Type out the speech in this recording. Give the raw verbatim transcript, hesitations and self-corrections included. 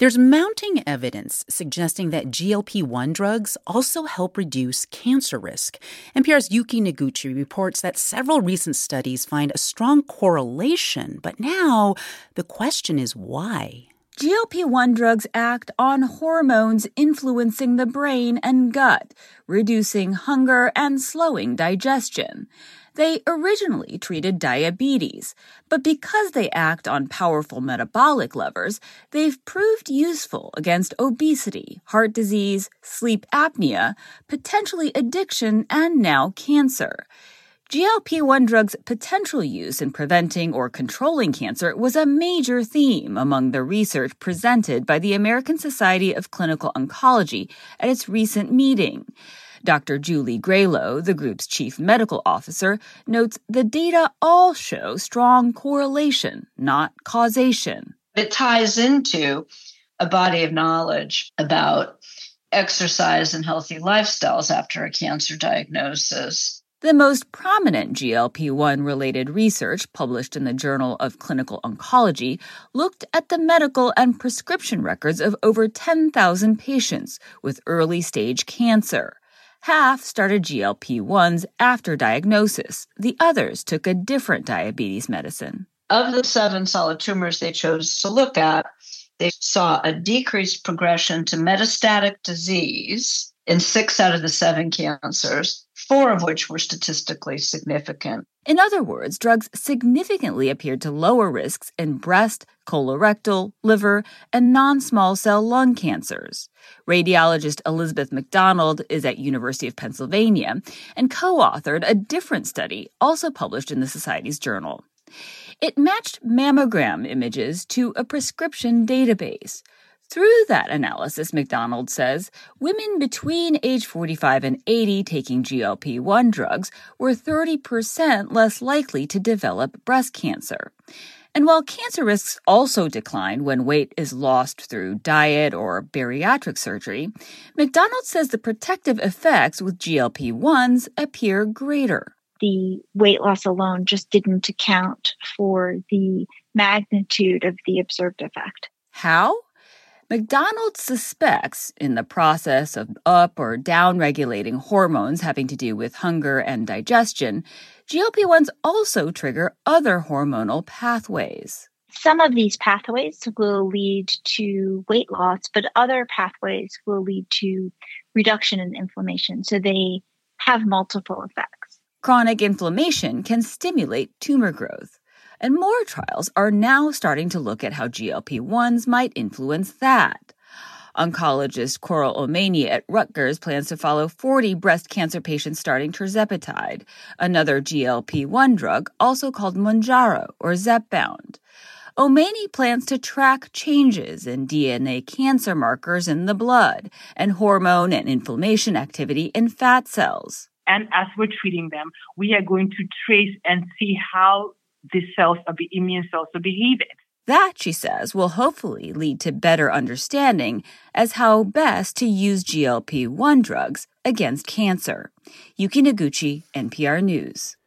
There's mounting evidence suggesting that G L P one drugs also help reduce cancer risk. N P R's Yuki Noguchi reports that several recent studies find a strong correlation, but now the question is why? G L P one drugs act on hormones influencing the brain and gut, reducing hunger and slowing digestion. They originally treated diabetes, but because they act on powerful metabolic levers, they've proved useful against obesity, heart disease, sleep apnea, potentially addiction, and now cancer. G L P one drugs' potential use in preventing or controlling cancer was a major theme among the research presented by the American Society of Clinical Oncology at its recent meeting. Doctor Julie Graylow, the group's chief medical officer, notes the data all show strong correlation, not causation. It ties into a body of knowledge about exercise and healthy lifestyles after a cancer diagnosis. The most prominent G L P one related research published in the Journal of Clinical Oncology looked at the medical and prescription records of over ten thousand patients with early-stage cancer. Half started G L P ones after diagnosis. The others took a different diabetes medicine. Of the seven solid tumors they chose to look at, they saw a decreased progression to metastatic disease in six out of the seven cancers, four of which were statistically significant. In other words, drugs significantly appeared to lower risks in breast, colorectal, liver, and non-small cell lung cancers. Radiologist Elizabeth McDonald is at University of Pennsylvania and co-authored a different study also published in the Society's journal. It matched mammogram images to a prescription database. Through that analysis, McDonald says, women between age forty-five and eighty taking G L P one drugs were thirty percent less likely to develop breast cancer. And while cancer risks also decline when weight is lost through diet or bariatric surgery, McDonald says the protective effects with G L P ones appear greater. The weight loss alone just didn't account for the magnitude of the observed effect. How? McDonald suspects, in the process of up or down-regulating hormones having to do with hunger and digestion, G L P ones also trigger other hormonal pathways. Some of these pathways will lead to weight loss, but other pathways will lead to reduction in inflammation, so they have multiple effects. Chronic inflammation can stimulate tumor growth. And more trials are now starting to look at how G L P ones might influence that. Oncologist Coral Omani at Rutgers plans to follow forty breast cancer patients starting tirzepatide, another G L P one drug also called Mounjaro or Zepbound. Omani plans to track changes in D N A cancer markers in the blood and hormone and inflammation activity in fat cells. And as we're treating them, we are going to trace and see how the cells of the immune cells are behaving. That, she says, will hopefully lead to better understanding as how best to use G L P one drugs against cancer. Yuki Noguchi, N P R News.